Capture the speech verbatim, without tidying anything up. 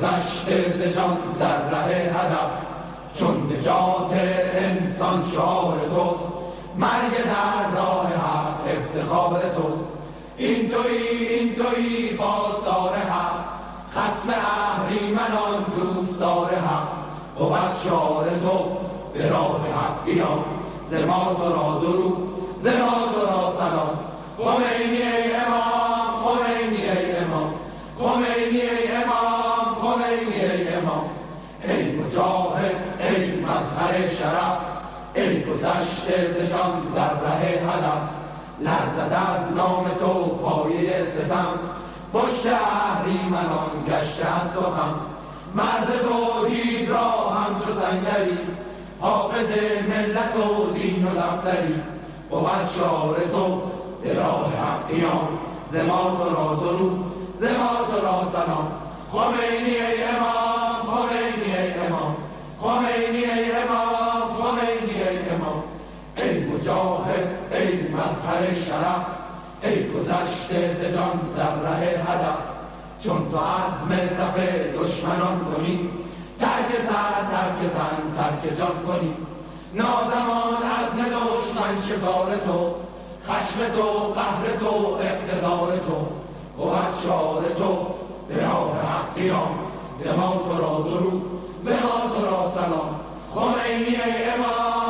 گذشته ز جان در ره هدف، چون نجات انسان شعار توست، مرگ در راه حق افتخار توست. این تویی این تویی پاسدار حق، خصم اهریمنان دوستدار حق. بود شعار تو به راه حقیان، ز ما تو را درود، ز ما تو را سلام. خمینی ای امام، خمینی ای امام، خمینی ای امام، خمینی ای امام. ای مجاهد، ای مظهر شرف، ای گذشته ز جان در ره هدف. لرزد از نام تو پایه ستم، پشت اهریمنان گشته است و خم. مرز توحید را همچو سنگری، حافظ ملت و دین و دفتری. بود شعار تو به راه حقیان، ز ما تو را درود، ز ما تو را سلام. خمینی ای امام، خمینی ای امام، خمینی ای امام، خمینی ای امام. ای مجاهد، ای مظهر شرف، ای گذشته ز جان در ره هدف. چون تو عزم صف دشمنان کنی، ترک سر، ترک تن، ترک جان کنی. نازمان عزم دشمن شکار تو، خشم تو، قهر تو، اقتدار تو. بود شعار تو به راه حقیان، ز ما تو را درود، ز ما تو را سلام. خمینی ای امام،